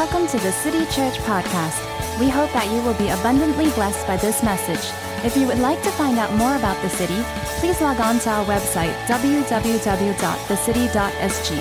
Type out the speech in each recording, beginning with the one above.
Welcome to the City Church Podcast. We hope that you will be abundantly blessed by this message. If you would like to find out more about the city, please log on to our website, www.thecity.sg.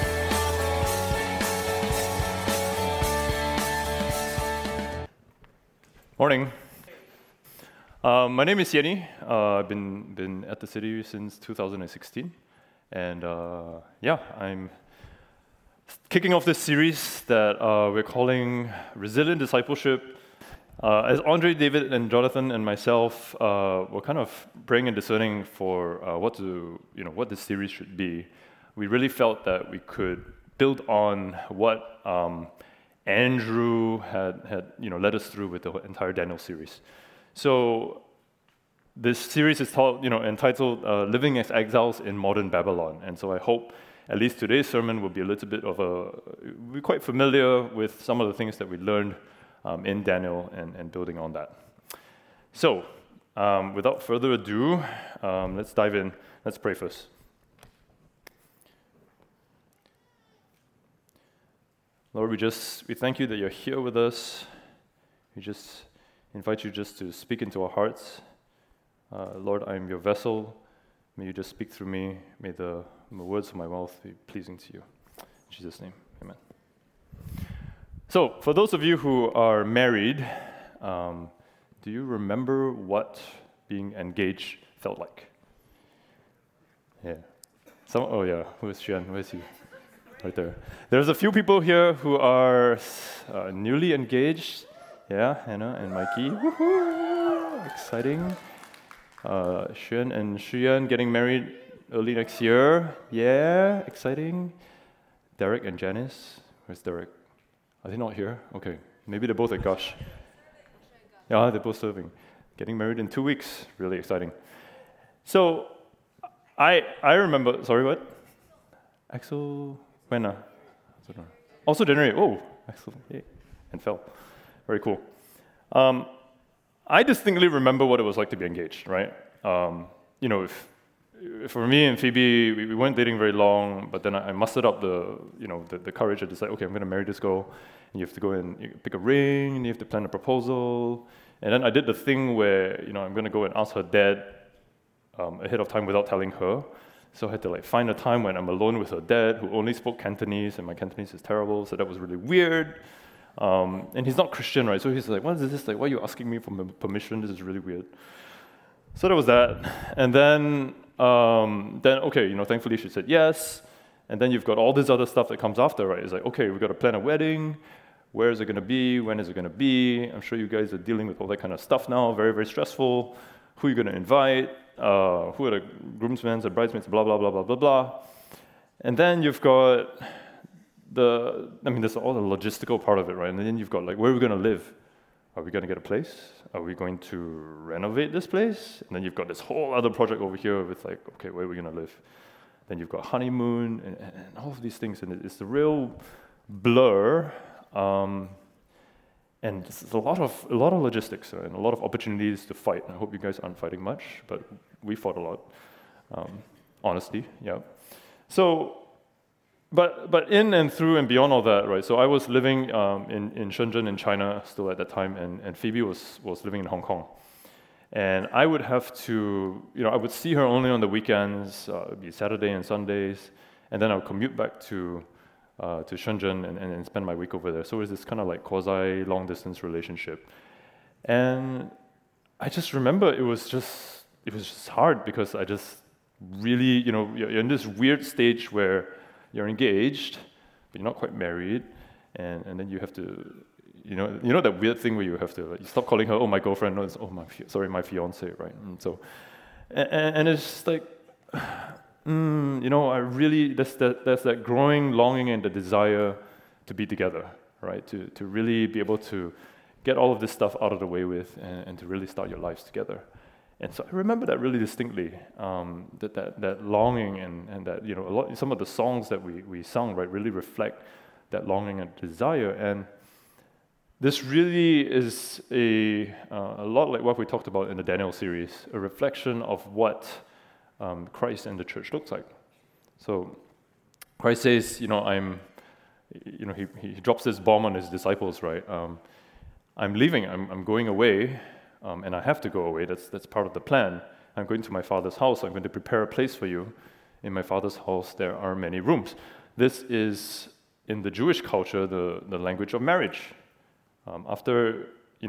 Morning. My name is Yenny. I've been at the city since 2016, and I'm kicking off this series that we're calling Resilient Discipleship. As Andre, David, and Jonathan and myself were kind of praying and discerning for what this series should be, we really felt that we could build on what Andrew had led us through with the entire Daniel series. So this series is entitled Living as Exiles in Modern Babylon. And so I hope at least today's sermon will be a little bit we're quite familiar with some of the things that we learned in Daniel and building on that. So without further ado, let's dive in. Let's pray first. Lord, we thank you that you're here with us. We just invite you just to speak into our hearts. Lord, I am your vessel. May you just speak through me. May the words of my mouth be pleasing to you. In Jesus' name, amen. So, for those of you who are married, do you remember what being engaged felt like? Yeah. Who is Xuan? Where is he? Right there. There's a few people here who are newly engaged. Yeah, Hannah and Mikey. Woohoo! Exciting. Xuan and Xuyan getting married early next year. Yeah, exciting. Derek and Janice. Where's Derek? Are they not here? Okay, maybe they're both at Gush. Yeah, they're both serving. Getting married in 2 weeks. Really exciting. So, I remember. Sorry, what? Axel. When? Also January. Oh, Axel. Yay. And fell. Very cool. I distinctly remember what it was like to be engaged, right? If for me and Phoebe, we weren't dating very long, but then I mustered up the courage to decide, okay, I'm going to marry this girl, and you have to go and pick a ring, and you have to plan a proposal, and then I did the thing where, I'm going to go and ask her dad ahead of time without telling her, so I had to find a time when I'm alone with her dad, who only spoke Cantonese, and my Cantonese is terrible, so that was really weird. And he's not Christian, right? So he's like, what is this? Why are you asking me for permission? This is really weird. So that was that. And then thankfully she said yes. And then you've got all this other stuff that comes after, right? It's like, okay, we've got to plan a wedding. Where is it going to be? When is it going to be? I'm sure you guys are dealing with all that kind of stuff now. Very, very stressful. Who are you going to invite? Who are the groomsmen and bridesmaids? Blah, blah, blah, blah, blah, blah. And then you've got there's all the logistical part of it, right? And then you've got where are we going to live? Are we going to get a place? Are we going to renovate this place? And then you've got this whole other project over here with okay, where are we going to live? Then you've got honeymoon and all of these things, and it's a real blur. And it's a lot of logistics and a lot of opportunities to fight. I hope you guys aren't fighting much, but we fought a lot. Honestly, yeah. So. But in and through and beyond all that, right? So I was living in Shenzhen in China still at that time, and Phoebe was living in Hong Kong. And I would have to, I would see her only on the weekends, it'd be Saturday and Sundays, and then I would commute back to Shenzhen and spend my week over there. So it was this kind of quasi long distance relationship. And I just remember it was just hard because I just really, you're in this weird stage where you're engaged, but you're not quite married, and then you have to, that weird thing where you have to, you stop calling her, my girlfriend, no, it's, my fiance, right? And so, and it's I really, there's that growing longing and the desire to be together, right? To really be able to get all of this stuff out of the way with, and to really start your lives together. And so I remember that really distinctly, that longing and that, some of the songs that we sung, right, really reflect that longing and desire. And this really is a lot like what we talked about in the Daniel series, a reflection of what Christ and the church looks like. So Christ says, I'm he drops this bomb on his disciples, right? I'm leaving, I'm going away, and I have to go away. That's part of the plan. I'm going to my Father's house. I'm going to prepare a place for you. In my Father's house, there are many rooms. This is, in the Jewish culture, the language of marriage. After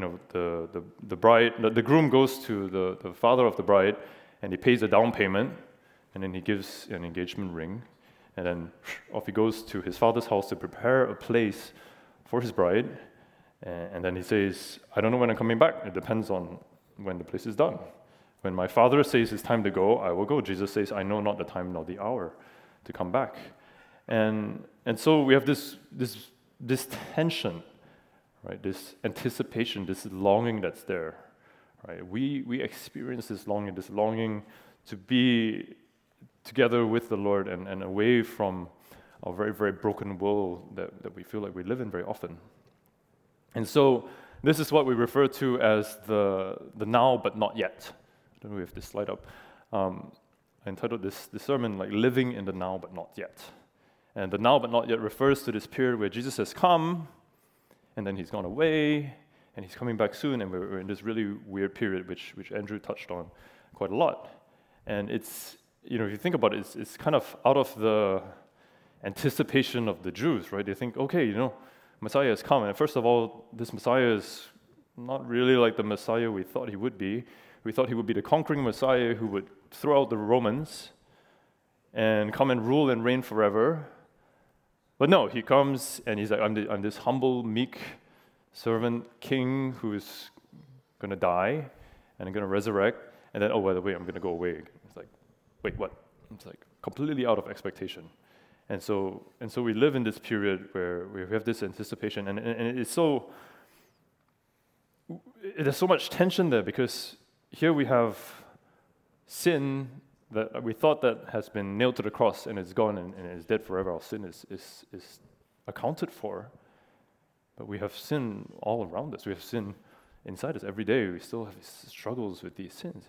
the bride, the groom goes to the father of the bride, and he pays a down payment, and then he gives an engagement ring, and then off he goes to his father's house to prepare a place for his bride, and then he says, I don't know when I'm coming back. It depends on when the place is done. When my Father says it's time to go, I will go. Jesus says, I know not the time nor the hour to come back. And so we have this tension, right? This anticipation, this longing that's there, right? We experience this longing to be together with the Lord and away from our very, very broken world that we feel like we live in very often. And so this is what we refer to as the now but not yet. I don't know if this slide up. I entitled this sermon like Living in the Now but Not Yet. And the now but not yet refers to this period where Jesus has come, and then he's gone away, and he's coming back soon, and we're in this really weird period, which Andrew touched on quite a lot. And it's, if you think about it, it's kind of out of the anticipation of the Jews, right? They think, okay, Messiah has come, and first of all, this Messiah is not really like the Messiah we thought he would be. We thought he would be the conquering Messiah who would throw out the Romans and come and rule and reign forever. But no, he comes and he's like, I'm this humble, meek servant king who's going to die and I'm going to resurrect. And then, oh, by the way, I'm going to go away. It's like, wait, what? It's like completely out of expectation. And so we live in this period where we have this anticipation, and it's so, there's so much tension there because here we have sin that we thought that has been nailed to the cross and it's gone and is dead forever. Our sin is accounted for. But we have sin all around us. We have sin inside us every day. We still have struggles with these sins.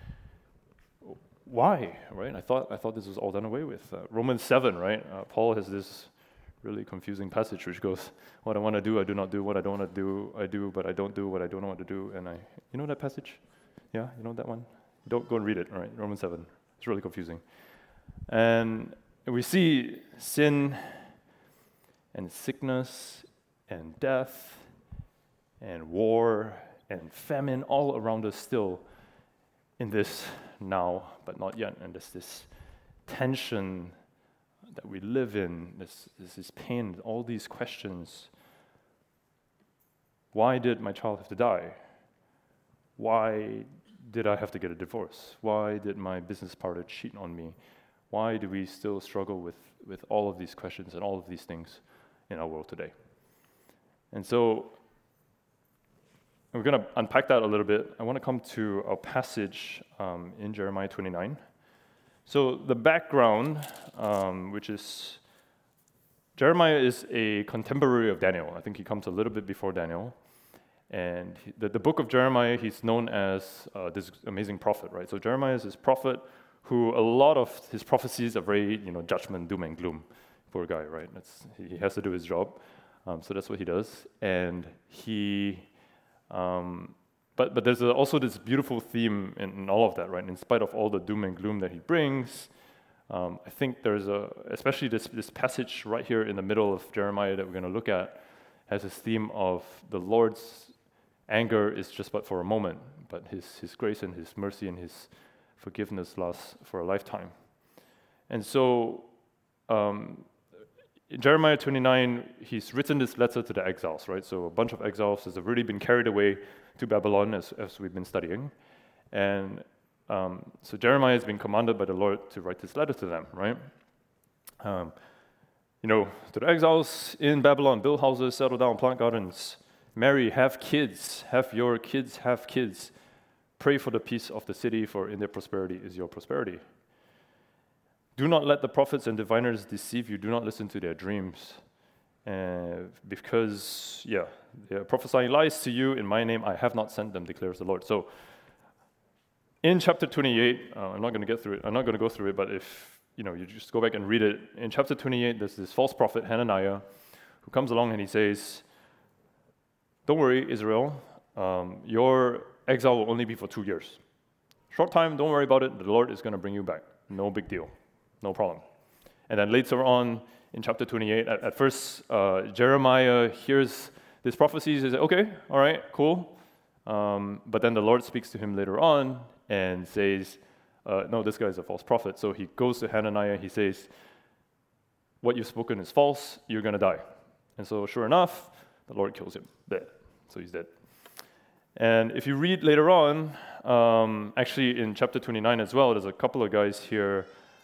Why, right? I thought this was all done away with. Romans 7, right? Paul has this really confusing passage which goes, what I want to do, I do not do. What I don't want to do, I do, but I don't do what I don't want to do. And you know that passage? Yeah, you know that one? Don't go and read it, all right? Romans 7. It's really confusing. And we see sin and sickness and death and war and famine all around us still in this now but not yet. And there's this tension that we live in, this pain, all these questions. Why did my child have to die? Why did I have to get a divorce? Why did my business partner cheat on me? Why do we still struggle with all of these questions and all of these things in our world today? And so we're going to unpack that a little bit. I want to come to a passage in Jeremiah 29. So the background, which is Jeremiah is a contemporary of Daniel. I think he comes a little bit before Daniel. And the book of Jeremiah, he's known as this amazing prophet, right? So Jeremiah is this prophet who a lot of his prophecies are very, judgment, doom and gloom. Poor guy, right? He has to do his job. So that's what he does. And he, but there's also this beautiful theme in all of that, right? In spite of all the doom and gloom that he brings, I think there's especially this passage right here in the middle of Jeremiah that we're going to look at has this theme of the Lord's anger is just but for a moment, but his grace and his mercy and his forgiveness lasts for a lifetime. And so in Jeremiah 29, he's written this letter to the exiles, right? So a bunch of exiles have already been carried away to Babylon as we've been studying. And so Jeremiah has been commanded by the Lord to write this letter to them, right? To the exiles in Babylon, build houses, settle down, plant gardens, marry, have kids, have your kids have kids. Pray for the peace of the city, for in their prosperity is your prosperity. Do not let the prophets and diviners deceive you. Do not listen to their dreams. Because they are prophesying lies to you in my name. I have not sent them, declares the Lord. So in chapter 28, I'm not going to get through it. I'm not going to go through it, but if you just go back and read it. In chapter 28, there's this false prophet, Hananiah, who comes along and he says, don't worry, Israel, your exile will only be for 2 years. Short time, don't worry about it. The Lord is going to bring you back. No big deal. No problem. And then later on in chapter 28, at first, Jeremiah hears this prophecy. He says, okay, all right, cool. But then the Lord speaks to him later on and says, no, this guy is a false prophet. So he goes to Hananiah. He says, what you've spoken is false. You're going to die. And so sure enough, the Lord kills him. Dead. So he's dead. And if you read later on, actually in chapter 29 as well, there's a couple of guys here,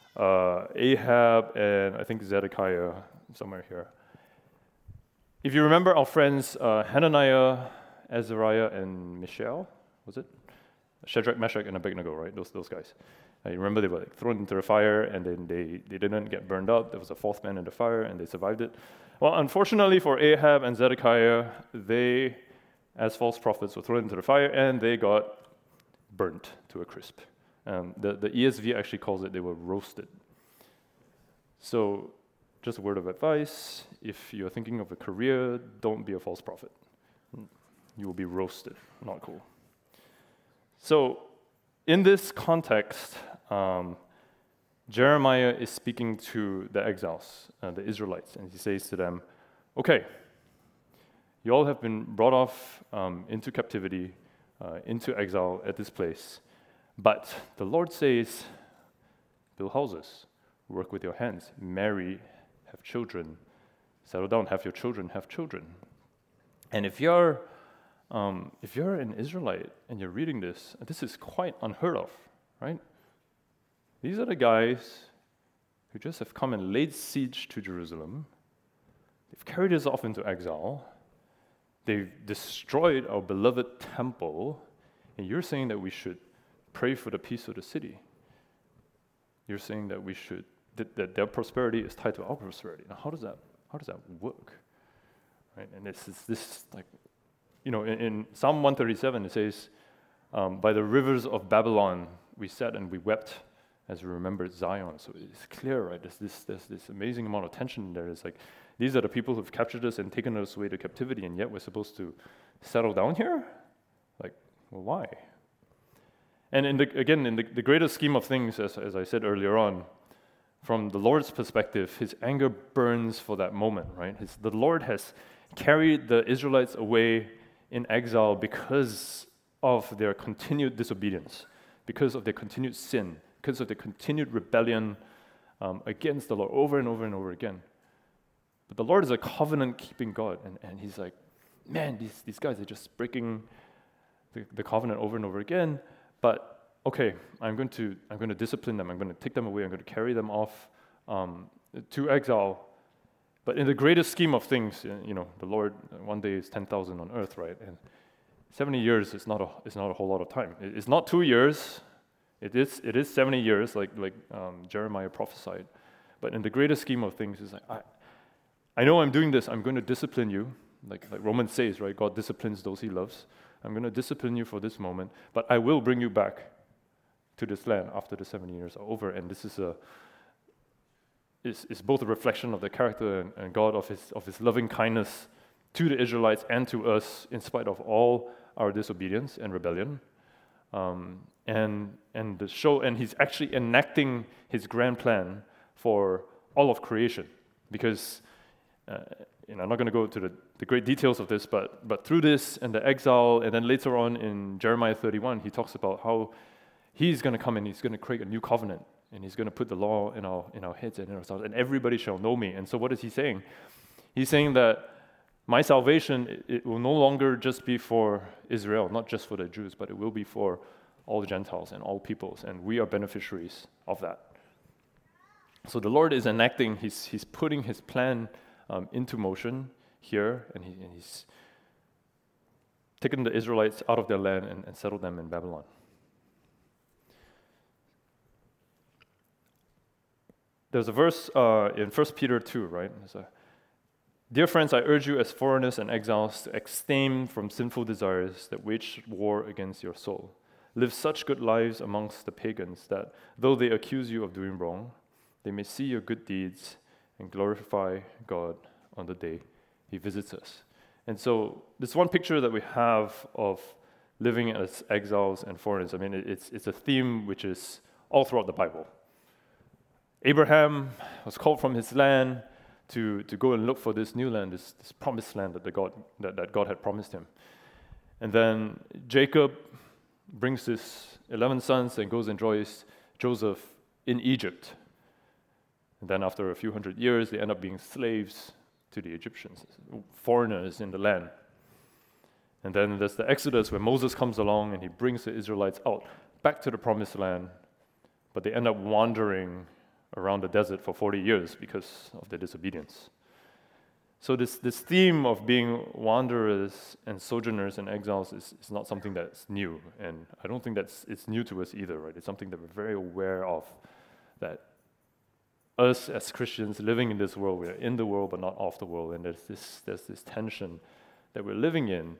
Ahab and I think Zedekiah, somewhere here. If you remember our friends Hananiah, Azariah, and Mishael, was it? Shadrach, Meshach, and Abednego, right? Those guys. You remember they were thrown into the fire, and then they didn't get burned up. There was a fourth man in the fire, and they survived it. Well, unfortunately for Ahab and Zedekiah, they, as false prophets, were thrown into the fire, and they got burnt to a crisp. The ESV actually calls it they were roasted. So, just a word of advice, if you're thinking of a career, don't be a false prophet. You will be roasted. Not cool. So, in this context, Jeremiah is speaking to the exiles, the Israelites, and he says to them, okay, you all have been brought off into captivity, into exile at this place, but the Lord says, build houses, work with your hands, marry, have children, settle down, have your children, have children. And if you're an Israelite and you're reading this is quite unheard of, right? These are the guys who just have come and laid siege to Jerusalem. They've carried us off into exile. They've destroyed our beloved temple. And you're saying that we should pray for the peace of the city. You're saying that we should, that their prosperity is tied to our prosperity. Now, how does that work? Right? And this like, you know, in Psalm 137, it says, by the rivers of Babylon, we sat and we wept as we remembered Zion. So it's clear, right? There's this amazing amount of tension there. It's like, these are the people who've captured us and taken us away to captivity, and yet we're supposed to settle down here? Like, well, why? And in the greater scheme of things, as I said earlier on, from the Lord's perspective, his anger burns for that moment, right? The Lord has carried the Israelites away in exile because of their continued disobedience, because of their continued sin, because of their continued rebellion against the Lord over and over and over again. But the Lord is a covenant-keeping God, and he's like, man, these guys are just breaking the covenant over and over again. But okay, I'm going to discipline them. I'm going to take them away. I'm going to carry them off to exile. But in the greatest scheme of things, you know, the Lord, one day is 10,000 on earth, right? And 70 years is not a whole lot of time. It's not 2 years. It is 70 years, like Jeremiah prophesied. But in the greater scheme of things, it's like I know I'm doing this. I'm going to discipline you, like Romans says, right? God disciplines those He loves. I'm going to discipline you for this moment, but I will bring you back to this land after the 70 years are over. And this is both a reflection of the character and God of His loving kindness to the Israelites and to us, in spite of all our disobedience and rebellion. And He's actually enacting His grand plan for all of creation, because I'm not going to go to the great details of this, but through this and the exile, and then later on in Jeremiah 31, he talks about how He's going to come and He's going to create a new covenant, and He's going to put the law in our heads and in our thoughts, and everybody shall know me. And so what is He saying? He's saying that my salvation, it will no longer just be for Israel, not just for the Jews, but it will be for all the Gentiles and all peoples, and we are beneficiaries of that. So the Lord is enacting, He's putting His plan into motion here, and He's taken the Israelites out of their land and settled them in Babylon. There's a verse in 1 Peter 2, right? Dear friends, I urge you as foreigners and exiles to abstain from sinful desires that wage war against your soul. Live such good lives amongst the pagans that, though they accuse you of doing wrong, they may see your good deeds and glorify God on the day He visits us. And so this one picture that we have of living as exiles and foreigners, I mean, it's a theme which is all throughout the Bible. Abraham was called from his land to go and look for this new land, this promised land that God had promised him. And then Jacob brings his 11 sons and goes and joins Joseph in Egypt. And then after a few hundred years, they end up being slaves to the Egyptians, foreigners in the land. And then there's the Exodus where Moses comes along and he brings the Israelites out back to the promised land, but they end up wandering around the desert for 40 years because of their disobedience. So this theme of being wanderers and sojourners and exiles is not something that's new, and I don't think it's new to us either, right? It's something that we're very aware of, that us as Christians living in this world, we're in the world but not of the world, and there's this tension that we're living in.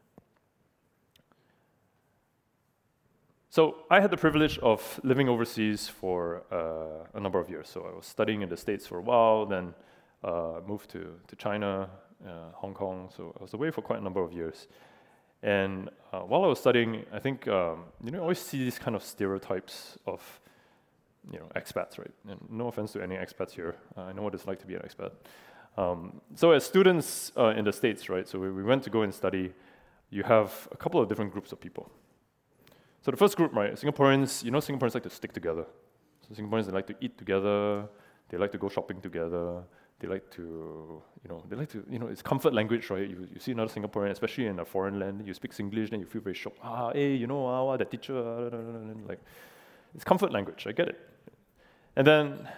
So I had the privilege of living overseas for a number of years. So I was studying in the States for a while, then moved to China, Hong Kong. So I was away for quite a number of years. And while I was studying, I think you always see these kind of stereotypes of expats, right? And no offense to any expats here. I know what it's like to be an expat. So as students in the States, right? So we went to go and study. You have a couple of different groups of people. So the first group, right, Singaporeans, Singaporeans like to stick together. So Singaporeans, they like to eat together, they like to go shopping together, they like to, it's comfort language, right? You see another Singaporean, especially in a foreign land, you speak Singlish, then you feel very shocked. That teacher, like, it's comfort language, I get it. And then,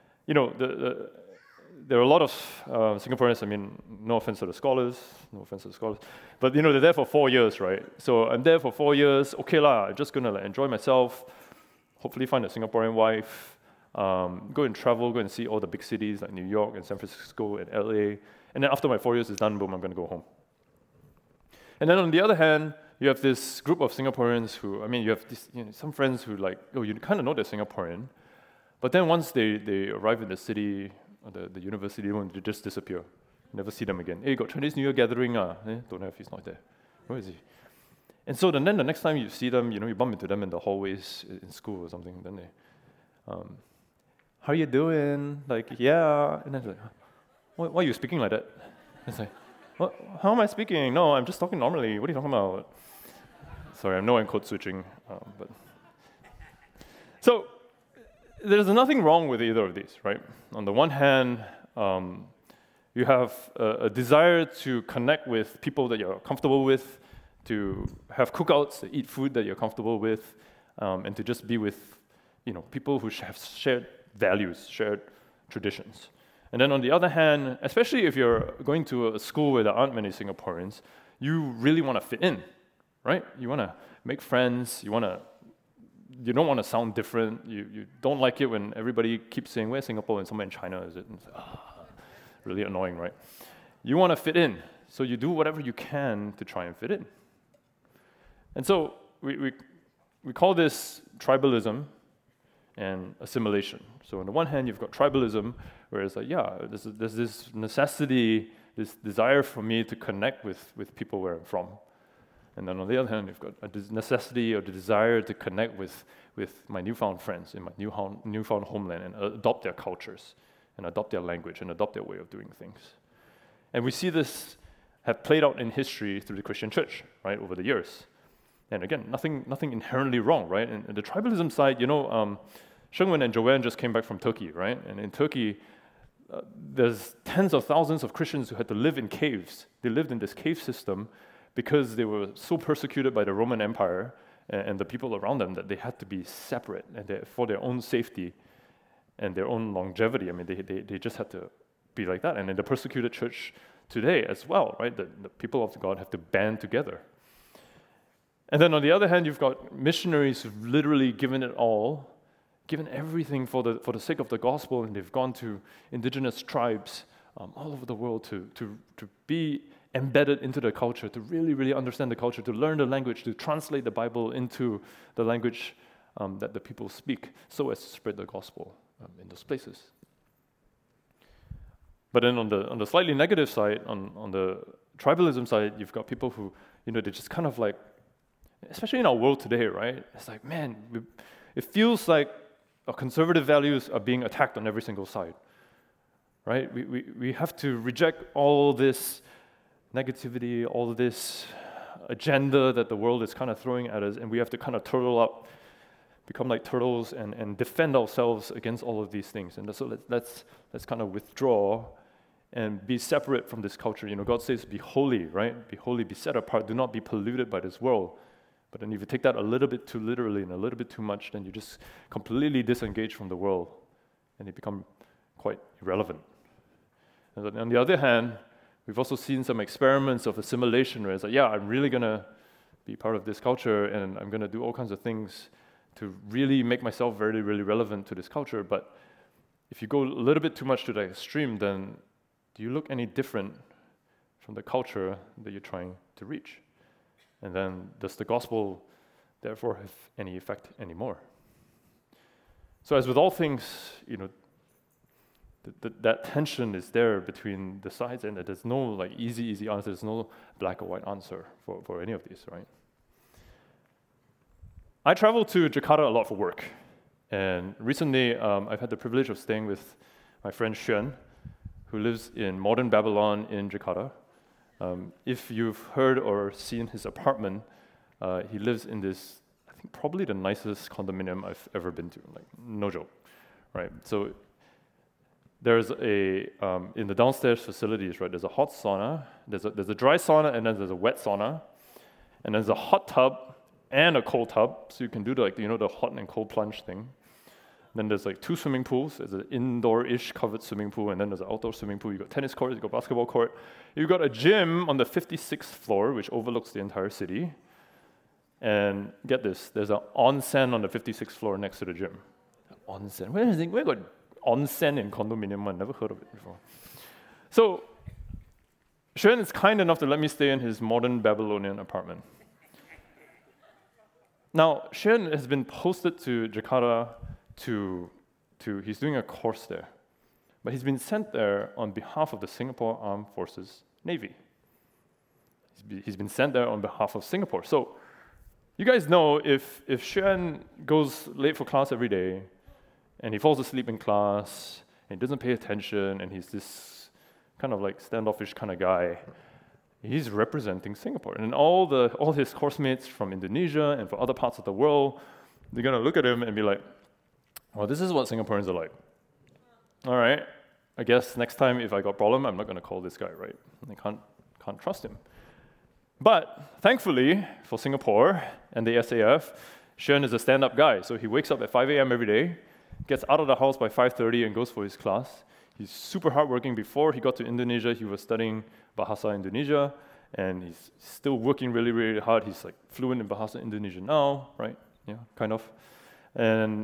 there are a lot of Singaporeans, I mean, no offense to the scholars, but they're there for 4 years, right? So I'm there for 4 years, okay lah, I'm just gonna enjoy myself, hopefully find a Singaporean wife, go and travel, go and see all the big cities like New York and San Francisco and LA, and then after my 4 years is done, boom, I'm gonna go home. And then on the other hand, you have this group of Singaporeans who, you have this, some friends who you kind of know they're Singaporean, but then once they arrive in the city, or the university, they just disappear. Never see them again. Hey, got Chinese New Year gathering, don't know if he's not there. Where is he? And so then the next time you see them, you bump into them in the hallways in school or something, then they, how are you doing? Like, yeah. And then they're like, why are you speaking like that? It's like, what? How am I speaking? No, I'm just talking normally. What are you talking about? Sorry, I know I'm code switching, but. So, there's nothing wrong with either of these, right? On the one hand, you have a desire to connect with people that you're comfortable with, to have cookouts, to eat food that you're comfortable with, and to just be with, people who have shared values, shared traditions. And then on the other hand, especially if you're going to a school where there aren't many Singaporeans, you really want to fit in, right? You want to make friends, you don't want to sound different. You don't like it when everybody keeps saying, where's Singapore? And somewhere in China is it? And it's really annoying, right? You want to fit in. So you do whatever you can to try and fit in. And so we call this tribalism and assimilation. So on the one hand, you've got tribalism, where it's like, there's this necessity, this desire for me to connect with people where I'm from. And then on the other hand, you've got a necessity or the desire to connect with my newfound friends in my newfound homeland and adopt their cultures and adopt their language and adopt their way of doing things. And we see this have played out in history through the Christian church, right, over the years. And again, nothing inherently wrong, right? And the tribalism side, Shengwen and Joanne just came back from Turkey, right? And in Turkey, there's tens of thousands of Christians who had to live in caves. They lived in this cave system because they were so persecuted by the Roman Empire and the people around them that they had to be separate, and for their own safety and their own longevity. I mean, they just had to be like that. And in the persecuted church today as well, right? The people of God have to band together. And then on the other hand, you've got missionaries who've literally given it all, given everything for the sake of the gospel, and they've gone to indigenous tribes all over the world to be embedded into the culture, to really, really understand the culture, to learn the language, to translate the Bible into the language that the people speak, so as to spread the gospel in those places. But then on the slightly negative side, on the tribalism side, you've got people who, they just kind of like, especially in our world today, right? It's like, man, it feels like our conservative values are being attacked on every single side, right? We have to reject all this negativity, all this agenda that the world is kind of throwing at us, and we have to kind of turtle up, become like turtles and defend ourselves against all of these things. And so let's kind of withdraw and be separate from this culture. God says, be holy, right? Be holy, be set apart. Do not be polluted by this world. But then if you take that a little bit too literally and a little bit too much, then you just completely disengage from the world and you become quite irrelevant. And then on the other hand, we've also seen some experiments of assimilation where it's like, I'm really going to be part of this culture and I'm going to do all kinds of things to really make myself very, really relevant to this culture. But if you go a little bit too much to the extreme, then do you look any different from the culture that you're trying to reach? And then does the gospel therefore have any effect anymore? So as with all things, that tension is there between the sides, and there's no like easy answer. There's no black or white answer for any of these, right? I travel to Jakarta a lot for work, and recently I've had the privilege of staying with my friend Xuan, who lives in modern Babylon in Jakarta. If you've heard or seen his apartment, he lives in this, I think probably the nicest condominium I've ever been to, like no joke, right? So there's in the downstairs facilities, right, there's a hot sauna, there's a dry sauna, and then there's a wet sauna, and there's a hot tub and a cold tub, so you can do the hot and cold plunge thing. Then there's like 2 swimming pools. There's an indoor-ish covered swimming pool, and then there's an outdoor swimming pool. You've got tennis courts, you've got basketball court. You've got a gym on the 56th floor, which overlooks the entire city. And get this, there's an onsen on the 56th floor next to the gym. Onsen? Where got onsen in condominium? I've never heard of it before. So Xuan is kind enough to let me stay in his modern Babylonian apartment. Now, Xuan has been posted to Jakarta he's doing a course there. But he's been sent there on behalf of the Singapore Armed Forces Navy. He's been sent there on behalf of Singapore. So you guys know if Xuan goes late for class every day, and he falls asleep in class, and he doesn't pay attention, and he's this kind of like standoffish kind of guy, he's representing Singapore. And all his course mates from Indonesia and from other parts of the world, they're going to look at him and be like, well, this is what Singaporeans are like. All right, I guess next time if I got a problem, I'm not going to call this guy, right? I can't trust him. But thankfully for Singapore and the SAF, Xuan is a stand-up guy. So he wakes up at 5 a.m. every day, gets out of the house by 5:30 and goes for his class. He's super hardworking. Before he got to Indonesia, he was studying Bahasa Indonesia, and he's still working really, really hard. He's like fluent in Bahasa Indonesia now, right? Yeah, kind of. And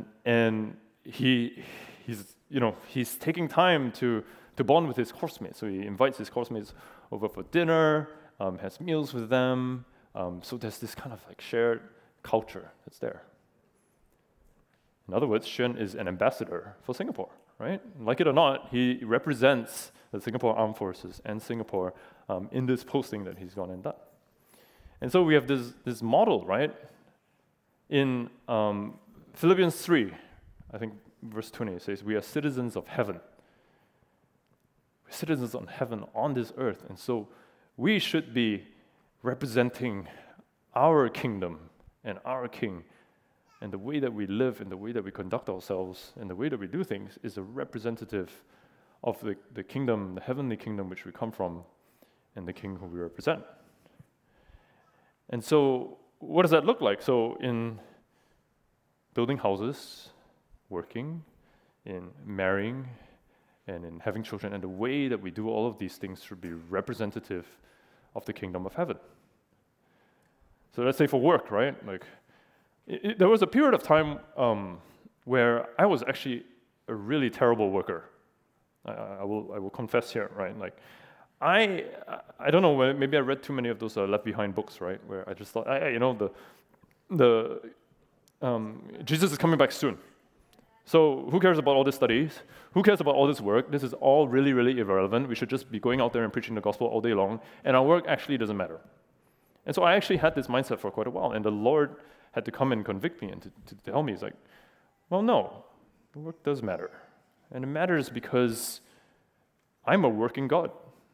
he's taking time to bond with his course mates. So he invites his course mates over for dinner, has meals with them. So there's this kind of like shared culture that's there. In other words, Xuan is an ambassador for Singapore, right? Like it or not, he represents the Singapore Armed Forces and Singapore in this posting that he's gone and done. And so we have this model, right? In Philippians 3, I think verse 20, it says, we are citizens of heaven. We're citizens of heaven on this earth. And so we should be representing our kingdom and our king. And the way that we live and the way that we conduct ourselves and the way that we do things is a representative of the kingdom, the heavenly kingdom which we come from, and the king who we represent. And so what does that look like? So in building houses, working, in marrying, and in having children, and the way that we do all of these things should be representative of the kingdom of heaven. So let's say for work, right? Like, there was a period of time where I was actually a really terrible worker. I will confess here, right? Like, I don't know, maybe I read too many of those Left Behind books, right? Where I just thought, Jesus is coming back soon. So who cares about all these studies? Who cares about all this work? This is all really, really irrelevant. We should just be going out there and preaching the gospel all day long, and our work actually doesn't matter. And so I actually had this mindset for quite a while, and the Lord had to come and convict me and to tell me, it's like, well, no, the work does matter. And it matters because I'm a working God.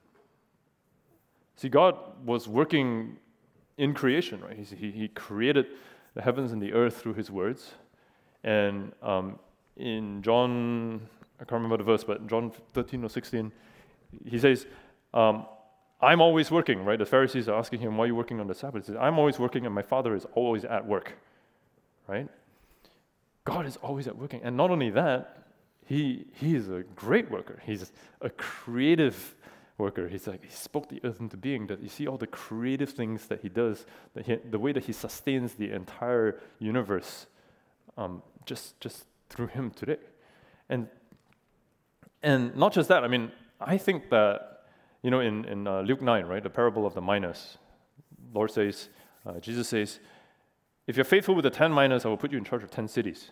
See, God was working in creation, right? He created the heavens and the earth through His words. And in John, I can't remember the verse, but John 13 or 16, He says, I'm always working, right? The Pharisees are asking Him, why are you working on the Sabbath? He says, I'm always working and my Father is always at work, right? God is always at working. And not only that, He is a great worker. He's a creative worker. He spoke the earth into being. That you see all the creative things that He does, the way that He sustains the entire universe, just through Him today. And not just that. I mean, I think that in Luke 9, right, the parable of the minas, Lord says, Jesus says, if you're faithful with the 10 minas, I will put you in charge of 10 cities.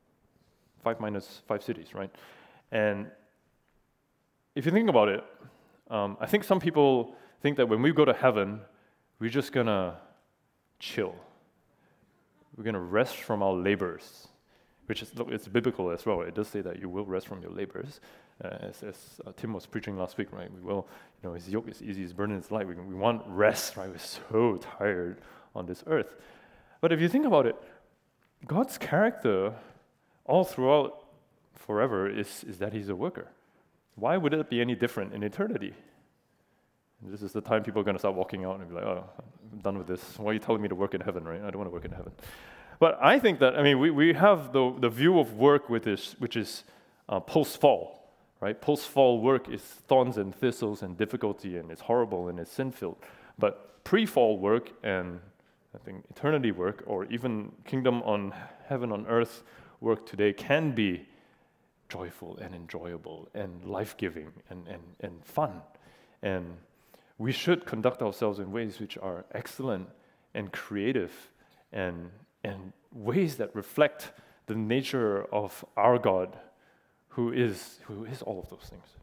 5 minus 5 cities, right? And if you think about it, I think some people think that when we go to heaven, we're just gonna chill. We're gonna rest from our labors, which is, look, it's biblical as well. It does say that you will rest from your labors, as Tim was preaching last week, right? We will, His yoke is easy, His burden is light. We want rest, right? We're so tired on this earth. But if you think about it, God's character all throughout forever is that He's a worker. Why would it be any different in eternity? And this is the time people are going to start walking out and be like, oh, I'm done with this. Why are you telling me to work in heaven, right? I don't want to work in heaven. But I think that, we have the view of work which is post-fall, right? Post-fall work is thorns and thistles and difficulty, and it's horrible and it's sin-filled. But pre-fall work and I think eternity work, or even kingdom on heaven on earth work today, can be joyful and enjoyable and life-giving and fun. And we should conduct ourselves in ways which are excellent and creative and ways that reflect the nature of our God, who is all of those things.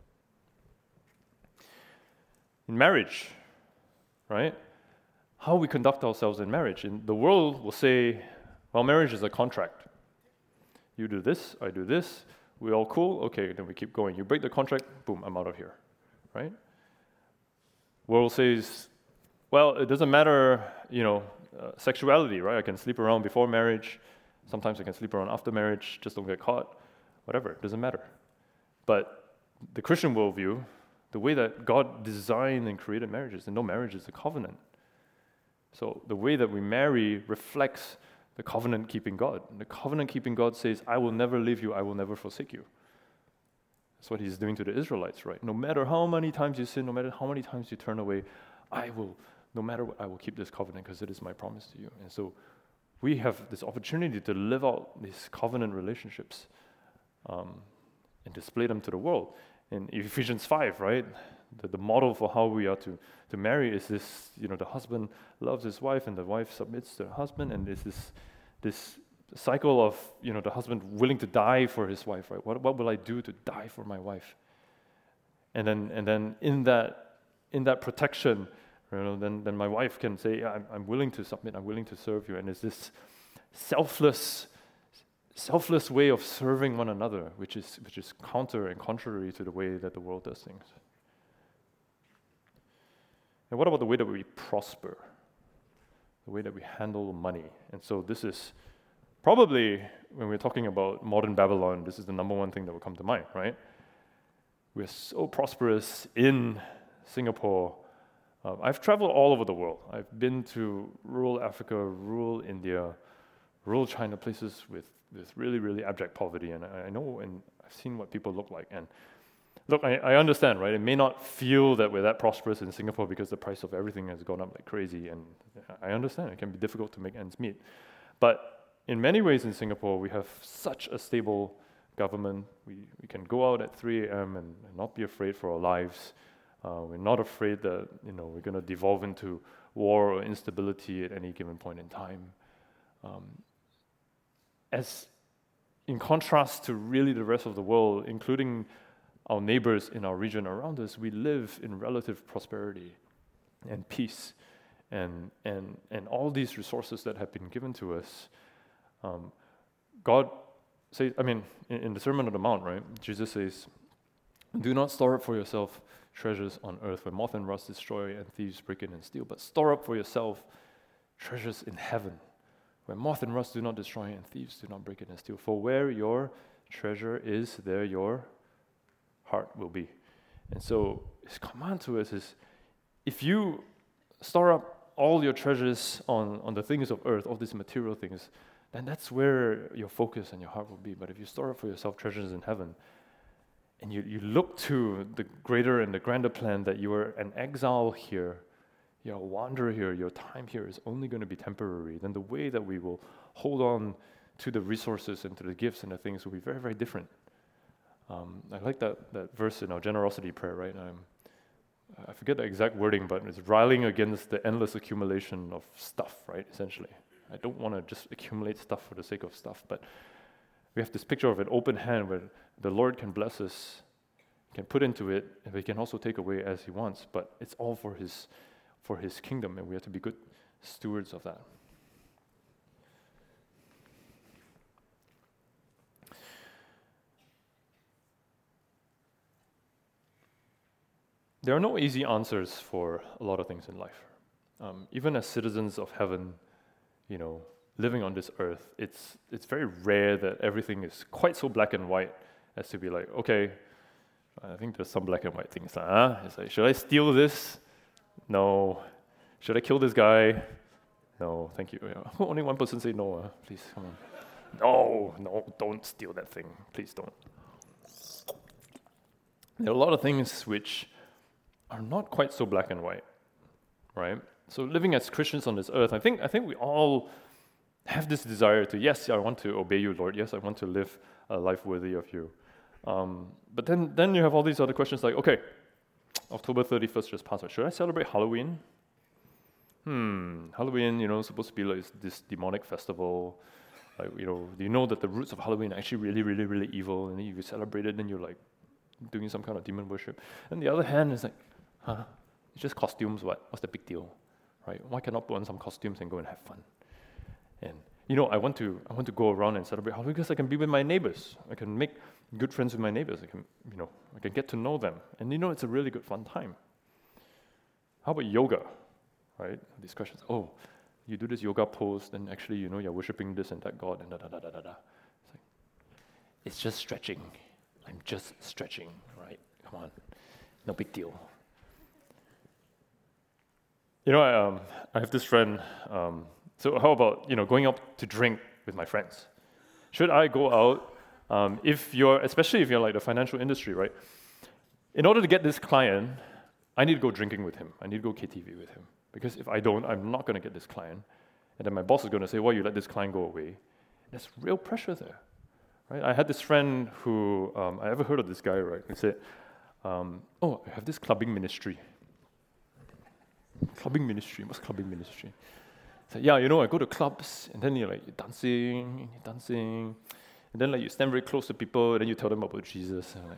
In marriage, right? How we conduct ourselves in marriage. And the world will say, well, marriage is a contract. You do this, I do this, we're all cool, okay, then we keep going. You break the contract, boom, I'm out of here, right? World says, well, it doesn't matter, sexuality, right? I can sleep around before marriage, sometimes I can sleep around after marriage, just don't get caught, whatever, it doesn't matter. But the Christian worldview, the way that God designed and created marriages, and no marriage is a covenant. So the way that we marry reflects the covenant-keeping God. And the covenant-keeping God says, I will never leave you, I will never forsake you. That's what He's doing to the Israelites, right? No matter how many times you sin, no matter how many times you turn away, no matter what, I will keep this covenant because it is my promise to you. And so we have this opportunity to live out these covenant relationships and display them to the world. In Ephesians 5, right? The model for how we are to marry is this, the husband loves his wife and the wife submits to the husband, and there's this cycle of, the husband willing to die for his wife, right? What will I do to die for my wife? And then in that protection, then my wife can say, yeah, I'm willing to submit, I'm willing to serve you, and it's this selfless way of serving one another, which is counter and contrary to the way that the world does things. And what about the way that we prosper? The way that we handle money? And so this is probably, when we're talking about modern Babylon, this is the number one thing that will come to mind, right? We're so prosperous in Singapore. I've traveled all over the world. I've been to rural Africa, rural India, rural China, places with really, really abject poverty. And I know, and I've seen what people look like. And look, I understand, right? It may not feel that we're that prosperous in Singapore because the price of everything has gone up like crazy, and I understand it can be difficult to make ends meet. But in many ways in Singapore, we have such a stable government. We can go out at 3 a.m. and not be afraid for our lives. We're not afraid that we're going to devolve into war or instability at any given point in time. As in contrast to really the rest of the world, including our neighbors in our region around us, we live in relative prosperity and peace and all these resources that have been given to us. God says, in the Sermon on the Mount, right, Jesus says, do not store up for yourself treasures on earth where moth and rust destroy and thieves break in and steal, but store up for yourself treasures in heaven where moth and rust do not destroy and thieves do not break in and steal. For where your treasure is, there your heart will be. And so his command to us is, if you store up all your treasures on the things of earth, all these material things, then that's where your focus and your heart will be. But if you store up for yourself treasures in heaven, and you look to the greater and the grander plan that you are an exile here, you're a wanderer here, your time here is only going to be temporary, then the way that we will hold on to the resources and to the gifts and the things will be very, very different. I like that verse in our generosity prayer, right? I forget the exact wording, but it's railing against the endless accumulation of stuff, right, essentially. I don't want to just accumulate stuff for the sake of stuff, but we have this picture of an open hand where the Lord can bless us, can put into it, and He can also take away as He wants, but it's all for His kingdom, and we have to be good stewards of that. There are no easy answers for a lot of things in life. Even as citizens of heaven, living on this earth, it's very rare that everything is quite so black and white as to be like, okay, I think there's some black and white things. It's like, should I steal this? No. Should I kill this guy? No, thank you. Only one person say no. Please, come on. No, don't steal that thing. Please don't. There are a lot of things which are not quite so black and white, right? So living as Christians on this earth, I think we all have this desire to, yes, I want to obey you, Lord. Yes, I want to live a life worthy of you. But then you have all these other questions like, okay, October 31st just passed. Should I celebrate Halloween? Halloween, supposed to be like this demonic festival. Like, do you know that the roots of Halloween are actually really, really, really evil? And then if you celebrate it, then you're like doing some kind of demon worship. And the other hand is like, it's just costumes, what's the big deal, right? Why cannot put on some costumes and go and have fun? And I want to go around and celebrate Halloween because I can be with my neighbors. I can make good friends with my neighbors. I can get to know them. And it's a really good fun time. How about yoga, right? These questions. Oh, you do this yoga pose, then actually, you're worshiping this and that God and da-da-da-da-da-da. It's just stretching. I'm just stretching, right? Come on. No big deal. I have this friend. So how about going out to drink with my friends? Should I go out? Especially if you're like the financial industry, right? In order to get this client, I need to go drinking with him. I need to go KTV with him because if I don't, I'm not going to get this client. And then my boss is going to say, "Well, you let this client go away." There's real pressure there, right? I had this friend who I ever heard of this guy, right? He said, "Oh, I have this clubbing ministry." Clubbing ministry? What's clubbing ministry? It's like, I go to clubs, and then you're dancing, and then you stand very close to people, and then you tell them about Jesus. And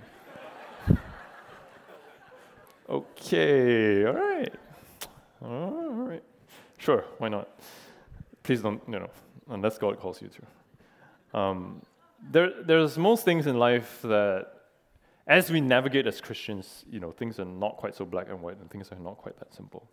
okay, all right, sure, why not? Please don't, unless God calls you to. There's most things in life that, as we navigate as Christians, things are not quite so black and white, and things are not quite that simple.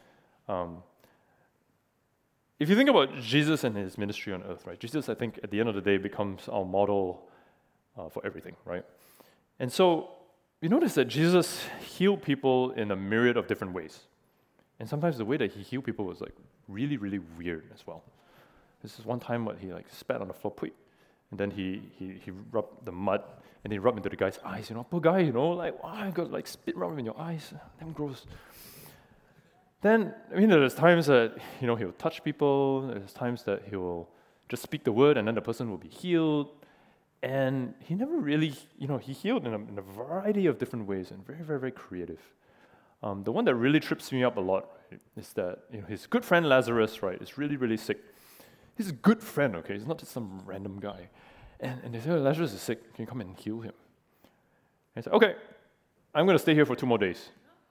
If you think about Jesus and his ministry on earth, right? Jesus, I think, at the end of the day, becomes our model for everything, right? And so you notice that Jesus healed people in a myriad of different ways. And sometimes the way that he healed people was really, really weird as well. This is one time he spat on the floor, and then he rubbed the mud, and he rubbed into the guy's eyes. Poor guy, why got spit rubbed in your eyes? Damn gross. Then, there's times that, he'll touch people. There's times that he'll just speak the word and then the person will be healed. And he never really, he healed in a variety of different ways and very, very, very creative. The one that really trips me up a lot, right, is that, his good friend Lazarus, right, is really, really sick. He's a good friend, okay? He's not just some random guy. And they say, Lazarus is sick. Can you come and heal him? And he said, okay, I'm going to stay here for 2 more days.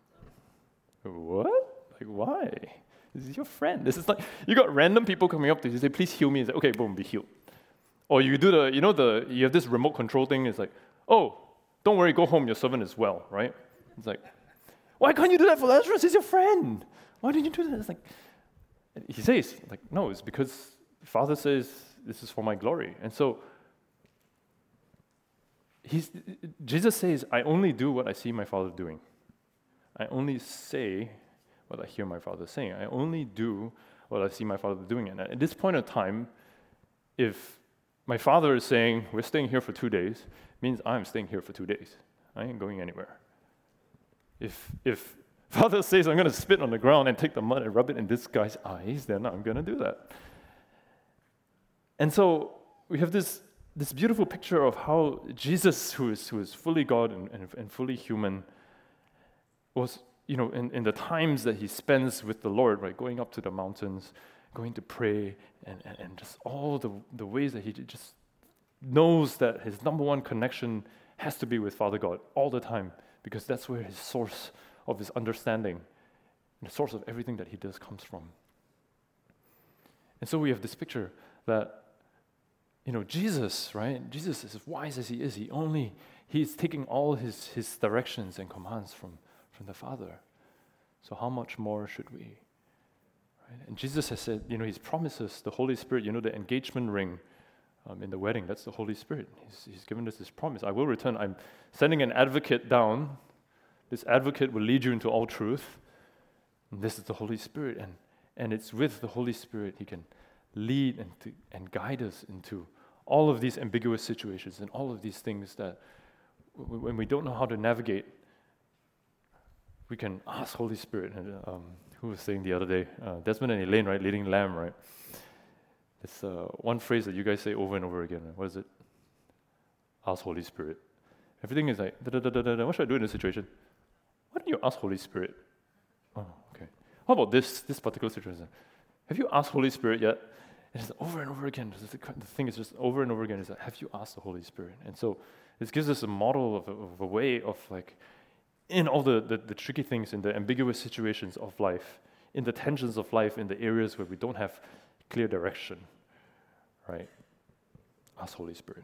What? Like, why? This is your friend. This is like, you got random people coming up to you and say, please heal me. And say, okay, boom, be healed. Or you do you have this remote control thing. It's like, oh, don't worry, go home. Your servant is well, right? It's like, why can't you do that for Lazarus? He's your friend. Why didn't you do that? It's like, he says, like, no, it's because the Father says this is for my glory. And so Jesus says, I only do what I see my Father doing. I only say what I hear my Father saying. I only do what I see my Father doing. And at this point in time, if my Father is saying, we're staying here for 2 days, it means I'm staying here for 2 days. I ain't going anywhere. If Father says, I'm going to spit on the ground and take the mud and rub it in this guy's eyes, then I'm going to do that. And so we have this beautiful picture of how Jesus, who is fully God and fully human, was, in the times that he spends with the Lord, right, going up to the mountains, going to pray, and just all the ways that he just knows that his number one connection has to be with Father God all the time, because that's where his source of his understanding and the source of everything that he does comes from. And so we have this picture that, Jesus, right? Jesus, as wise as he is, he's taking all his directions and commands from the Father. So how much more should we? Right? And Jesus has said, he's promised us the Holy Spirit, the engagement ring in the wedding, that's the Holy Spirit. He's given us this promise. I will return. I'm sending an advocate down. This advocate will lead you into all truth. And this is the Holy Spirit. And it's with the Holy Spirit he can lead and guide us into all of these ambiguous situations and all of these things that when we don't know how to navigate, we can ask Holy Spirit. And who was saying the other day? Desmond and Elaine, right? Leading lamb, right? It's one phrase that you guys say over and over again. Right? What is it? Ask Holy Spirit. Everything is like, what should I do in this situation? Why don't you ask Holy Spirit? Oh, okay. How about this particular situation? Have you asked Holy Spirit yet? And it's over and over again. The thing is just over and over again. Is that, have you asked the Holy Spirit? And so this gives us a model of a way of, like, in all the tricky things, in the ambiguous situations of life, in the tensions of life, in the areas where we don't have clear direction, right? Ask Holy Spirit.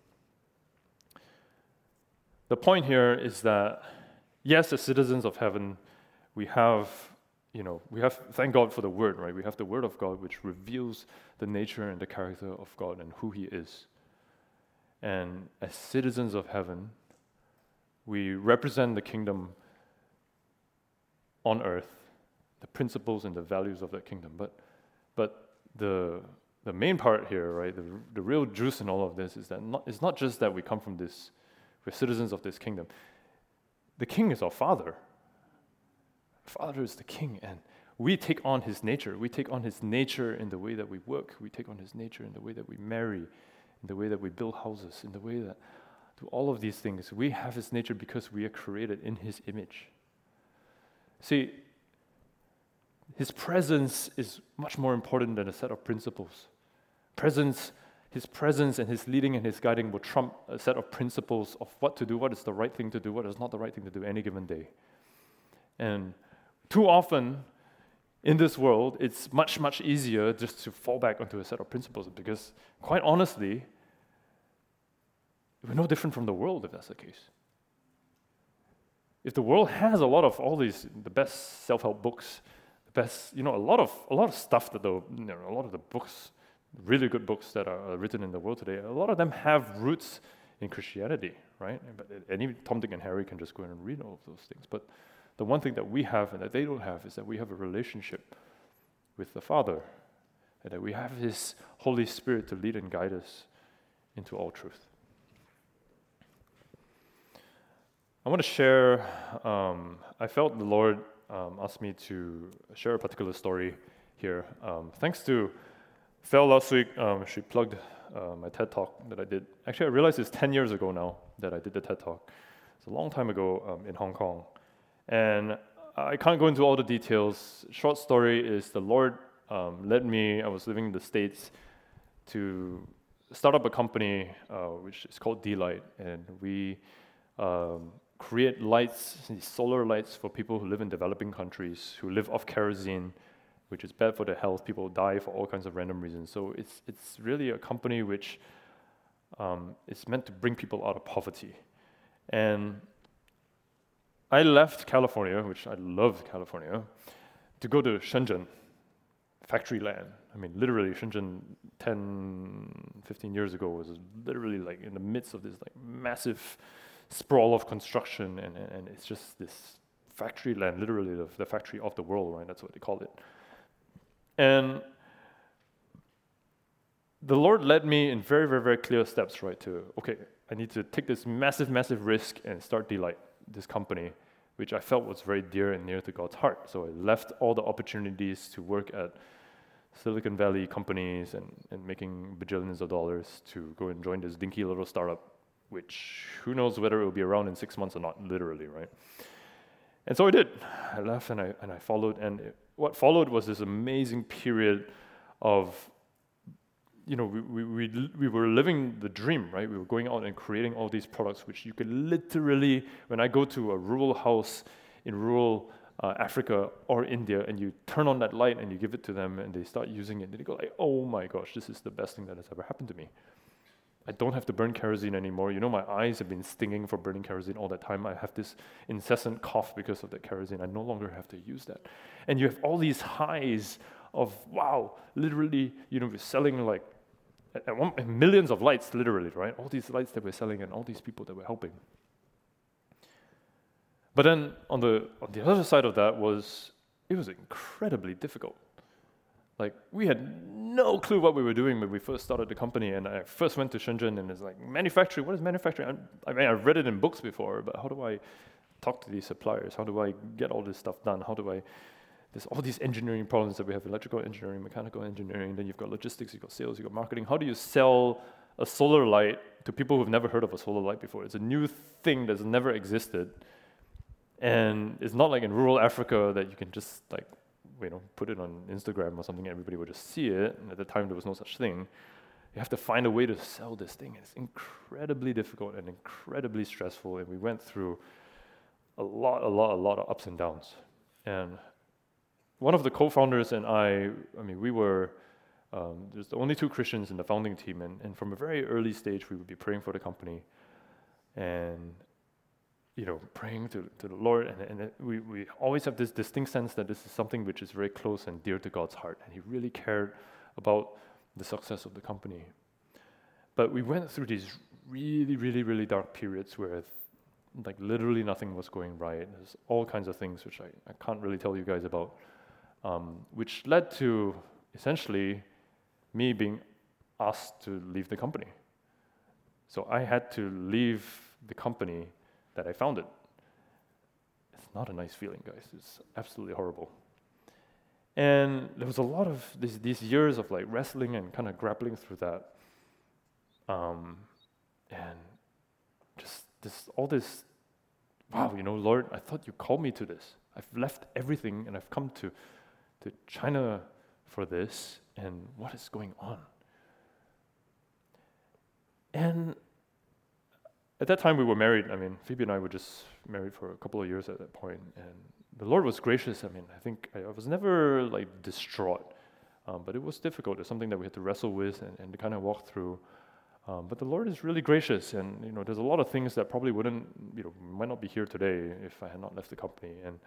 The point here is that, yes, as citizens of heaven, we have, thank God for the Word, right? We have the Word of God, which reveals the nature and the character of God and who He is. And as citizens of heaven, we represent the kingdom on earth, the principles and the values of that kingdom. But the main part here, right, the real juice in all of this is that it's not just that we come from this, we're citizens of this kingdom. The king is our Father. Father is the king, and we take on his nature. We take on his nature in the way that we work. We take on his nature in the way that we marry, in the way that we build houses, in the way that do all of these things. We have his nature because we are created in his image. See, his presence is much more important than a set of principles. His presence and his leading and his guiding will trump a set of principles of what to do, what is the right thing to do, what is not the right thing to do any given day. And too often in this world, it's much, much easier just to fall back onto a set of principles because, quite honestly, we're no different from the world if that's the case. If the world has a lot of all these, the best self-help books, the best, a lot of stuff that a lot of the books, really good books that are written in the world today, a lot of them have roots in Christianity, right? But any Tom, Dick, and Harry can just go in and read all of those things. But the one thing that we have and that they don't have is that we have a relationship with the Father, and that we have His Holy Spirit to lead and guide us into all truth. I want to share, I felt the Lord asked me to share a particular story here. Thanks to Fel last week, she plugged my TED Talk that I did. Actually, I realized it's 10 years ago now that I did the TED Talk. It's a long time ago in Hong Kong. And I can't go into all the details. Short story is the Lord led me, I was living in the States, to start up a company which is called D-Light, and we create lights, these solar lights for people who live in developing countries, who live off kerosene, which is bad for their health. People die for all kinds of random reasons. So it's really a company which is meant to bring people out of poverty. And I left California, which I loved California, to go to Shenzhen, factory land. I mean, literally, Shenzhen 10, 15 years ago was literally like in the midst of this like massive sprawl of construction, and it's just this factory land, literally the factory of the world, right? That's what they call it. And the Lord led me in very, very, very clear steps, right? To, okay, I need to take this massive, massive risk and start D-Light, this company, which I felt was very dear and near to God's heart. So I left all the opportunities to work at Silicon Valley companies and making bajillions of dollars to go and join this dinky little startup, which who knows whether it will be around in 6 months or not, literally, right? And so I did. I left and I followed, and what followed was this amazing period of, you know, we were living the dream, right? We were going out and creating all these products, which you could literally, when I go to a rural house in rural Africa or India, and you turn on that light and you give it to them, and they start using it, and they go like, "Oh my gosh, this is the best thing that has ever happened to me. I don't have to burn kerosene anymore. You know, my eyes have been stinging for burning kerosene all that time. I have this incessant cough because of that kerosene. I no longer have to use that." And you have all these highs of, wow, literally, you know, we're selling like millions of lights, literally, right? All these lights that we're selling and all these people that we're helping. But then on the other side of that was, it was incredibly difficult. Like, we had no clue what we were doing when we first started the company, and I first went to Shenzhen, and it's like, manufacturing, what is manufacturing? I mean, I've read it in books before, but how do I talk to these suppliers? How do I get all this stuff done? There's all these engineering problems that we have, electrical engineering, mechanical engineering, then you've got logistics, you've got sales, you've got marketing. How do you sell a solar light to people who've never heard of a solar light before? It's a new thing that's never existed, and it's not like in rural Africa that you can just like, you know, put it on Instagram or something, everybody would just see it. And at the time, there was no such thing. You have to find a way to sell this thing. It's incredibly difficult and incredibly stressful. And we went through a lot of ups and downs. And one of the co-founders and I mean, we were there's the only 2 Christians in the founding team. And from a very early stage, we would be praying for the company and, you know, praying to the Lord, and we always have this distinct sense that this is something which is very close and dear to God's heart, and He really cared about the success of the company. But we went through these really, really, really dark periods where, like, literally nothing was going right. There's all kinds of things which I can't really tell you guys about, which led to essentially me being asked to leave the company. So I had to leave the company that I founded. It's not a nice feeling, guys. It's absolutely horrible. And there was a lot of these years of like wrestling and kind of grappling through that, and just all this. Wow, you know, Lord, I thought you called me to this. I've left everything and I've come to China for this. And what is going on? And at that time, we were married. I mean, Phoebe and I were just married for a couple of years at that point, and the Lord was gracious. I mean, I think I was never like distraught, but it was difficult. It's something that we had to wrestle with and to kind of walk through. But the Lord is really gracious, and you know, there's a lot of things that probably wouldn't, you know, might not be here today if I had not left the company. And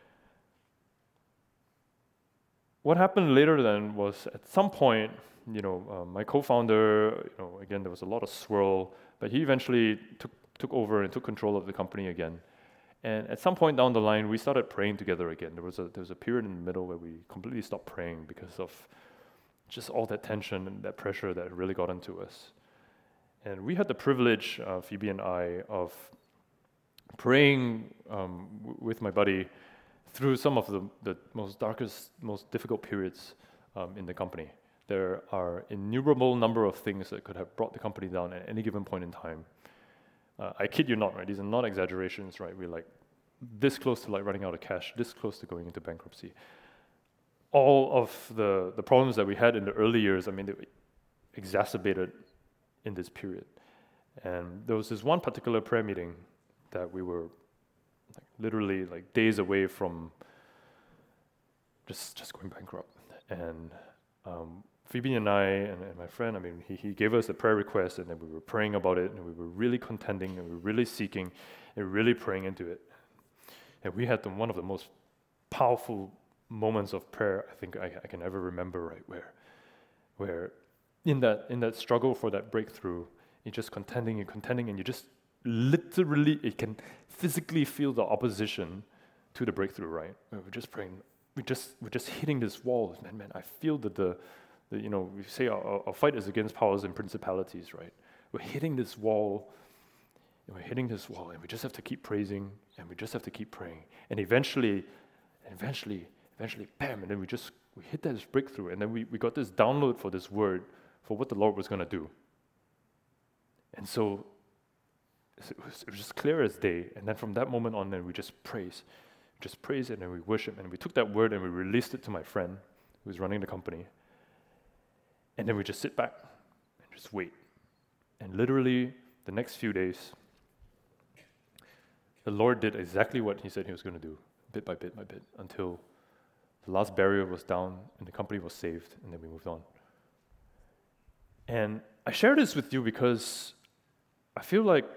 what happened later then was, at some point, you know, my co-founder, you know, again, there was a lot of swirl, but he eventually took over and took control of the company again. And at some point down the line, we started praying together again. There was a period in the middle where we completely stopped praying because of just all that tension and that pressure that really got into us. And we had the privilege, Phoebe and I, of praying with my buddy through some of the most darkest, most difficult periods in the company. There are innumerable number of things that could have brought the company down at any given point in time. I kid you not, right? These are not exaggerations, right? We're like this close to like running out of cash, this close to going into bankruptcy. All of the problems that we had in the early years, I mean, they exacerbated in this period. And there was this one particular prayer meeting that we were literally days away from just going bankrupt. And Phoebe and I and my friend, he gave us a prayer request, and then we were praying about it, and we were really contending, and we were really seeking, and really praying into it. And we had one of the most powerful moments of prayer I think I can ever remember, right? Where in that struggle for that breakthrough, you're just contending, and you just literally, you can physically feel the opposition to the breakthrough, right? We're just praying, we're just hitting this wall. Man, I feel that the we say our fight is against powers and principalities, right? We're hitting this wall, and we just have to keep praising, and we just have to keep praying. And eventually, bam, and then we hit that breakthrough, and then we got this download for this word, for what the Lord was going to do. And so it was just clear as day. And then from that moment on, then we just praise, and then we worship, and we took that word and we released it to my friend who was running the company. And then we just sit back and just wait. And literally the next few days, the Lord did exactly what He said He was going to do, bit by bit, until the last barrier was down and the company was saved, and then we moved on. And I share this with you because I feel like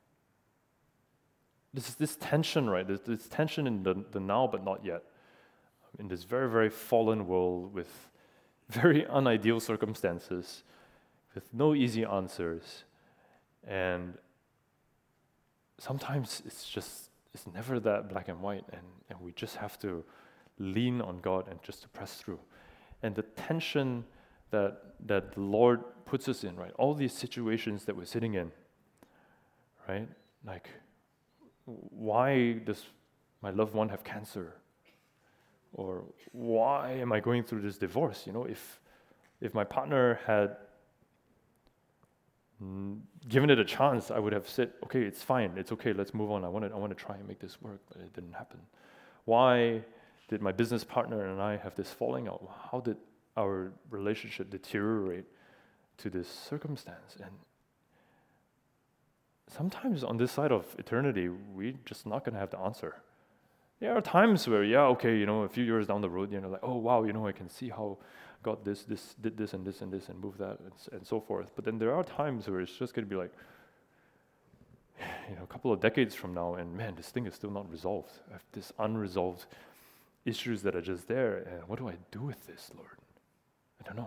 this tension, right? There's this tension in the now but not yet. In this very, very fallen world with very unideal circumstances, with no easy answers. And sometimes it's never that black and white, and we just have to lean on God and just to press through. And the tension that the Lord puts us in, right? All these situations that we're sitting in, right? Like, why does my loved one have cancer? Or why am I going through this divorce? If my partner had given it a chance, I would have said, okay, it's fine, it's okay, let's move on. I want to try and make this work, but it didn't happen. Why did my business partner and I have this falling out? How did our relationship deteriorate to this circumstance? And sometimes on this side of eternity, we're just not going to have the answer. There are times where, a few years down the road, like, oh wow, I can see how God did this and this and this and moved that and so forth. But then there are times where it's just going to be like, a couple of decades from now, and man, this thing is still not resolved. I have this unresolved issues that are just there, and what do I do with this, Lord? I don't know.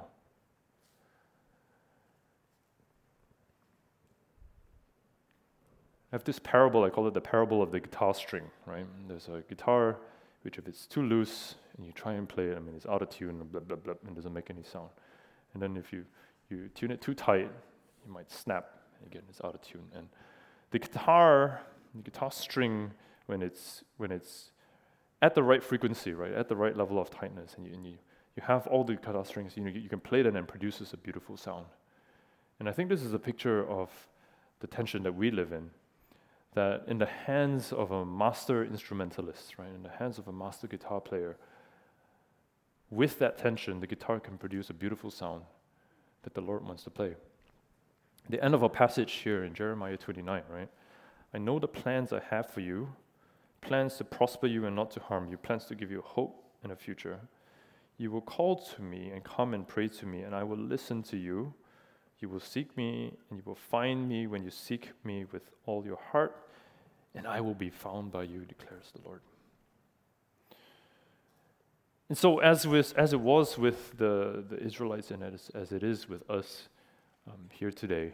I have this parable, I call it the parable of the guitar string, right? There's a guitar, which if it's too loose, and you try and play it, it's out of tune, blah, blah, blah, and doesn't make any sound. And then if you tune it too tight, you might snap, and again, it's out of tune. And the guitar string, when it's at the right frequency, right, at the right level of tightness, and you have all the guitar strings, you can play it and it produces a beautiful sound. And I think this is a picture of the tension that we live in, that in the hands of a master instrumentalist, right, in the hands of a master guitar player, with that tension, the guitar can produce a beautiful sound that the Lord wants to play. The end of our passage here in Jeremiah 29, right? I know the plans I have for you, plans to prosper you and not to harm you, plans to give you hope and a future. You will call to me and come and pray to me, and I will listen to you. You will seek me, and you will find me when you seek me with all your heart, and I will be found by you, declares the Lord. And so as it was with the Israelites, and as it is with us here today,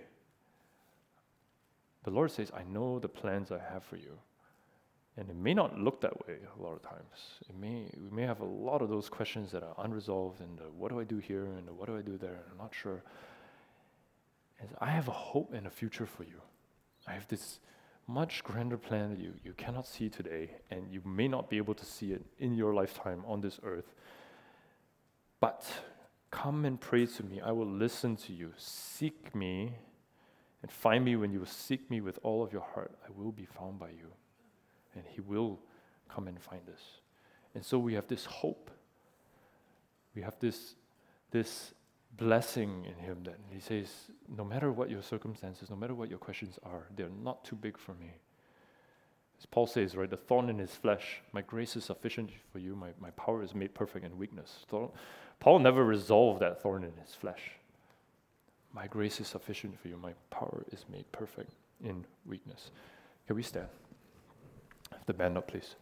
the Lord says, I know the plans I have for you. And it may not look that way a lot of times. We may have a lot of those questions that are unresolved, and what do I do here, and what do I do there, and I'm not sure. And I have a hope and a future for you. I have this much grander plan that you cannot see today, and you may not be able to see it in your lifetime on this earth. But come and pray to me. I will listen to you. Seek me and find me when you seek me with all of your heart. I will be found by you, and He will come and find us. And so we have this hope. We have this blessing in him that he says, no matter what your circumstances, no matter what your questions are, they're not too big for me. As Paul says, right, the thorn in his flesh, my grace is sufficient for you, my power is made perfect in weakness. So Paul never resolved that thorn in his flesh. My grace is sufficient for you, my power is made perfect in weakness. Can we stand? The band up, please.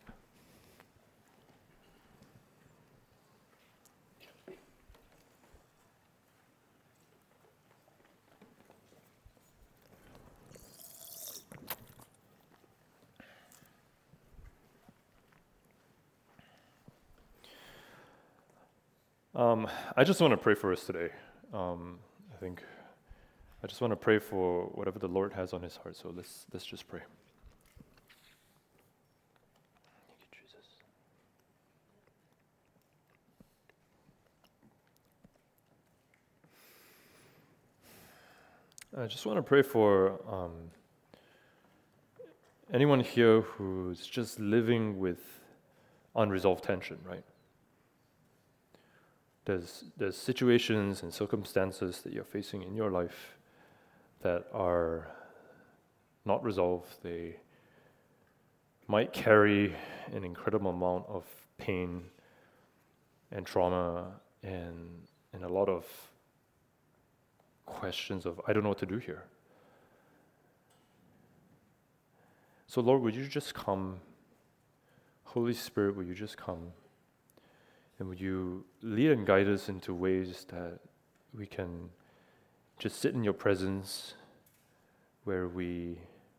I just want to pray for us today. I just want to pray for whatever the Lord has on his heart. So let's just pray. Thank you, Jesus. I just want to pray for anyone here who's just living with unresolved tension, right? There's situations and circumstances that you're facing in your life that are not resolved. They might carry an incredible amount of pain and trauma and a lot of questions of, I don't know what to do here. So Lord, would you just come? Holy Spirit, would you just come? And would you lead and guide us into ways that we can just sit in your presence, where we're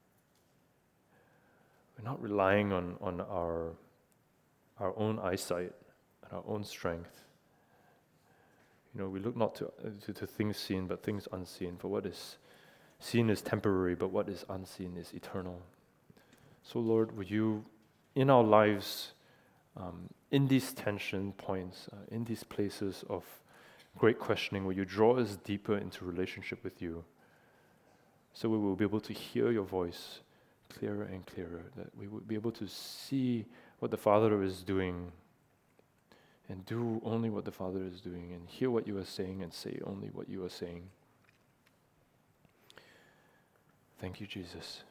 not relying on our own eyesight and our own strength. You know, we look not to things seen, but things unseen. For what is seen is temporary, but what is unseen is eternal. So Lord, would you, in our lives, in these tension points, in these places of great questioning, will you draw us deeper into relationship with you, so we will be able to hear your voice clearer and clearer, that we will be able to see what the Father is doing and do only what the Father is doing, and hear what you are saying and say only what you are saying. Thank you, Jesus.